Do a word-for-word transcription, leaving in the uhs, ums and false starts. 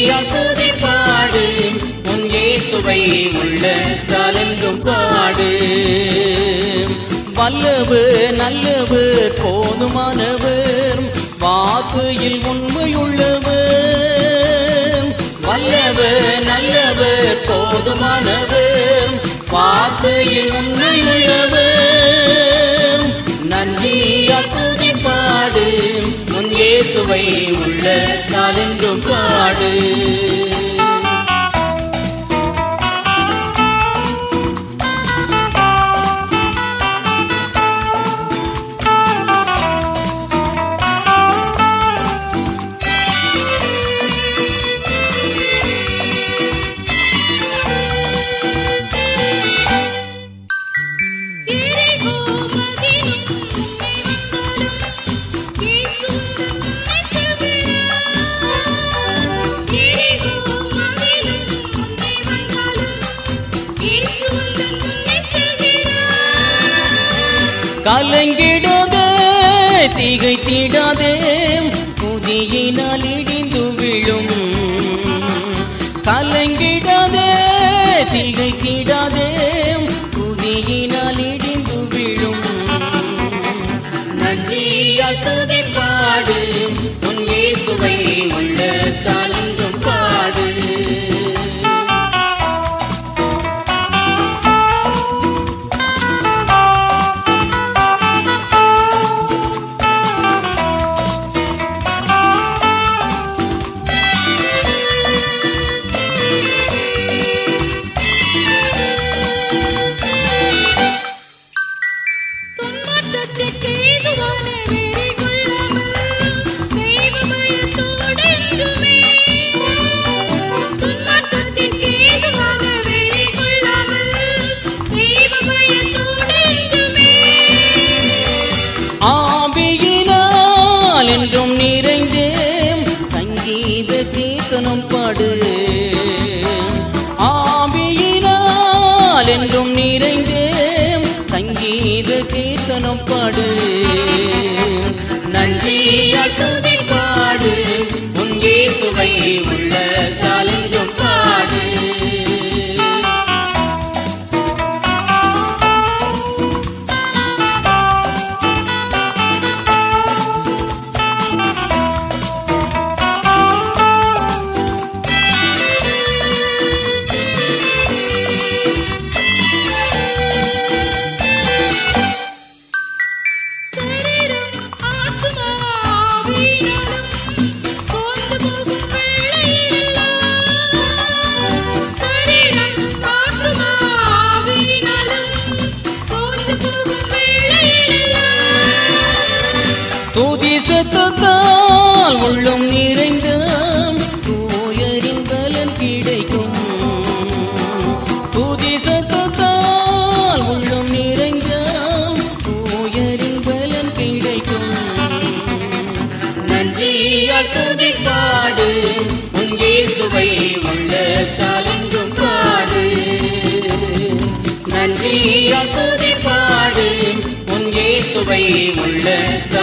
நன்றியால் துதி பாடு உன் இயேசுவை உள்ளத்தாலென்றும் பாடு. வல்லவர் நல்லவர் போதுமானவர் வாக்குயில் உண்மையுள்ளவர். வல்லவர் நல்லவர் போதுமானவர் வாக்குயில் உண்மையுள்ளவர். நன்றியால் துதி பாடு உன் இயேசுவை உள்ளத்தாலென்றும் பாடு. கலங்கிடாதே திகைத்திடாதே புதியினால் இடிந்து விழும். கலங்கிடாதே திகைத்திடாதே புதியினால் இடிந்து விழும். நன்றியால் துதி பாடு உன் இயேசுவை உள்ளத்தாலென்றும் பாடு. ஆவியினால் என்றும் நிறைந்தேன் சங்கீத கீர்த்தனம் பாடு. ஆவியினால் என்றும் நிறைந்தேன் சங்கீத கீர்த்தனம் பாடு. நன்றியால் துதி பாடு உன் இயேசுவை உள்ளத்தாலென்றும் பாடு. துதி சத்தத்தால் உள்ளம் நிறைந்த தூயரின் பலன் கிடைக்கும். துதி சத்தத்தால் உள்ளம் நிறைந்த தூயரின் பலன் கிடைக்கும். நன்றியால் துதி பாடு உன் இயேசுவை உள்ளத்தாலென்றும் பாடு. நன்றியால் துதி பாடு உன் இயேசுவை உள்ளத்தாலென்றும்